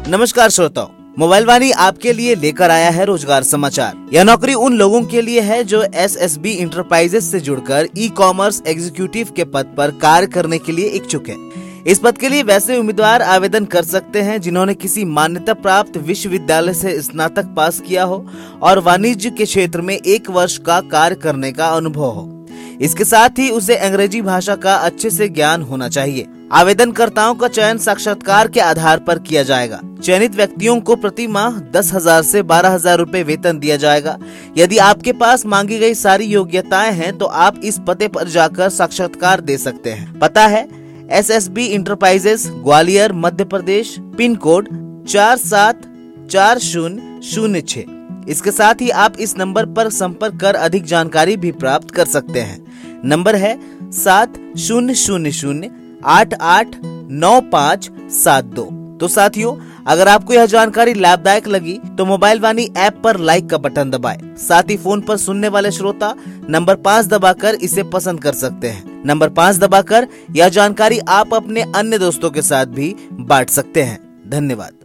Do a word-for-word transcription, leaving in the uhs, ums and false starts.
नमस्कार श्रोताओं, मोबाइल वाणी आपके लिए लेकर आया है रोजगार समाचार। यह नौकरी उन लोगों के लिए है जो एस एस बी इंटरप्राइजेस से जुड़कर ई कॉमर्स एग्जीक्यूटिव के पद पर कार्य करने के लिए इच्छुक है। इस पद के लिए वैसे उम्मीदवार आवेदन कर सकते हैं जिन्होंने किसी मान्यता प्राप्त विश्वविद्यालय से स्नातक पास किया हो और वाणिज्य के क्षेत्र में एक वर्ष का कार्य करने का अनुभव हो। इसके साथ ही उसे अंग्रेजी भाषा का अच्छे से ज्ञान होना चाहिए। आवेदनकर्ताओं का चयन साक्षात्कार के आधार पर किया जाएगा। चयनित व्यक्तियों को प्रति माह दस हजार से बारह हजार रूपए वेतन दिया जाएगा। यदि आपके पास मांगी गई सारी योग्यताएं हैं तो आप इस पते पर जाकर साक्षात्कार दे सकते हैं। पता है S S B enterprises, Gwalior, Madhya Pradesh, pin code चार सात चार शून्य शून्य छह। इसके साथ ही आप इस नंबर पर संपर्क कर अधिक जानकारी भी प्राप्त कर सकते हैं। नंबर है सात शून्य शून्य शून्य आठ आठ नौ पाँच सात दो। तो साथियों, अगर आपको यह जानकारी लाभदायक लगी तो मोबाइल वाणी ऐप पर लाइक का बटन दबाएं। साथ ही फोन पर सुनने वाले श्रोता नंबर पाँच दबाकर इसे पसंद कर सकते हैं। नंबर पाँच दबाकर यह जानकारी आप अपने अन्य दोस्तों के साथ भी बांट सकते हैं। धन्यवाद।